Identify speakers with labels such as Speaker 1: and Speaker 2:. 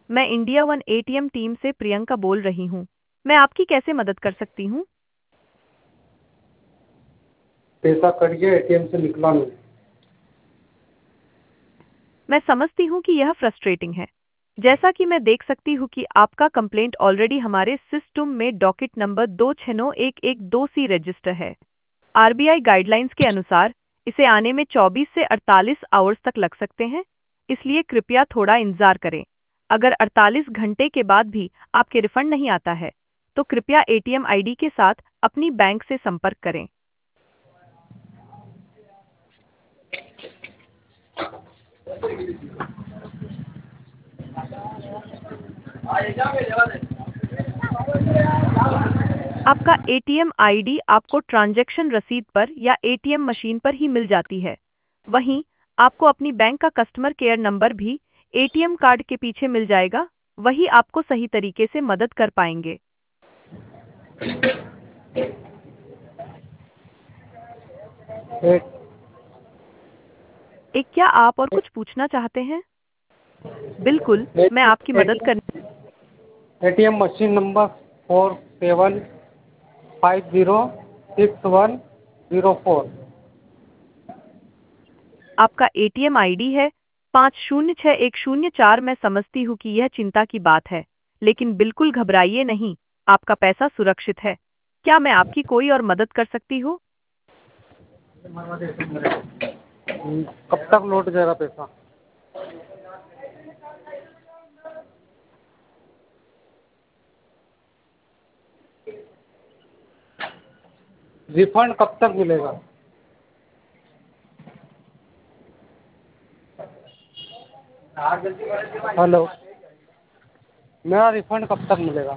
Speaker 1: मैं India one ATM team से प्रियंका बोल रही हूँ। मैं आपकी कैसे मदद कर सकती हूँ?
Speaker 2: पैसा कट गया, एटीएम से निकला नहीं।
Speaker 1: मैं समझती हूँ कि यह फ्रस्ट्रेटिंग है। जैसा कि मैं देख सकती हूँ कि आपका कंप्लेंट ऑलरेडी हमारे सिस्टम में डॉकेट नंबर 269112C रजिस्टर है। आरबीआई गाइडलाइंस के अनुसार इसे आने में 24 से 48 आवर्स तक लग सकते हैं, इसलिए कृपया थोड़ा इंतजार करें। अगर 48 घंटे के बाद भी आपके रिफंड नहीं आता है, तो कृपया एटीएम आईडी के साथ अपनी बैंक से संपर्क करें। आपका एटीएम आईडी आपको ट्रांजैक्शन रसीद पर या एटीएम मशीन पर ही मिल जाती है। वहीं आपको अपनी बैंक का कस्टमर केयर नंबर भी एटीएम कार्ड के पीछे मिल जाएगा, वही आपको सही तरीके से मदद कर पाएंगे।
Speaker 2: ए-
Speaker 1: एक क्या आप और कुछ पूछना चाहते हैं? बिल्कुल, मैं आपकी मदद कर
Speaker 2: एटीएम मशीन नंबर 47506104।
Speaker 1: आपका एटीएम आईडी है 506104। मैं समझती हूँ कि यह चिंता की बात है, लेकिन बिल्कुल घबराइए नहीं, आपका पैसा सुरक्षित है। क्या मैं आपकी कोई और मदद कर सकती हूँ?
Speaker 2: कब तक लौट जाएगा पैसा? रिफंड कब तक मिलेगा? हेलो, मेरा रिफंड कब तक मिलेगा?